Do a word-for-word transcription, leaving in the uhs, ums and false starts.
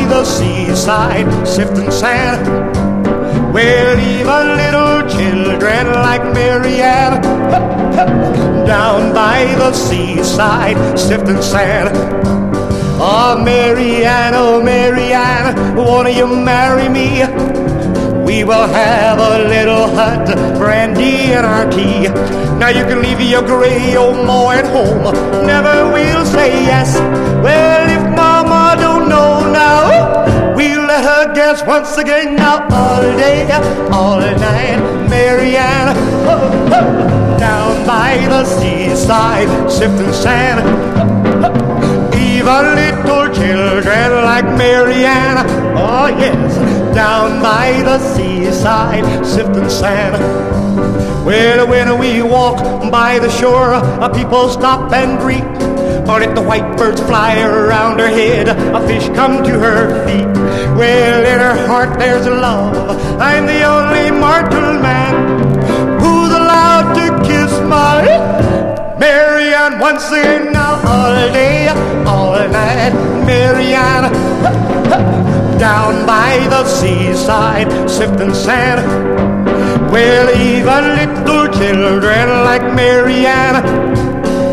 the seaside, sifting sand. Well, even little children like Marianne, down by the seaside, sifting sand. Oh, Marianne, oh, Marianne, won't you marry me? We will have a little hut, brandy and our tea. Now you can leave your gray old mow at home, never will say yes. Well, if Mama don't know now, we'll let her guess once again. Now all day, all night, Marianne, oh, oh, down by the seaside, sifting sand. Even little children like Marianne, oh yes, down by the seaside, sifting sand. Well, when we walk by the shore, people stop and greet. Or let the white birds fly around her head, a fish come to her feet. Well, in her heart there's love. I'm the only mortal man who's allowed to kiss my Marianne once again. Now all day, all night, Marianne, down by the seaside, sifting sand. Well, even little children like Marianne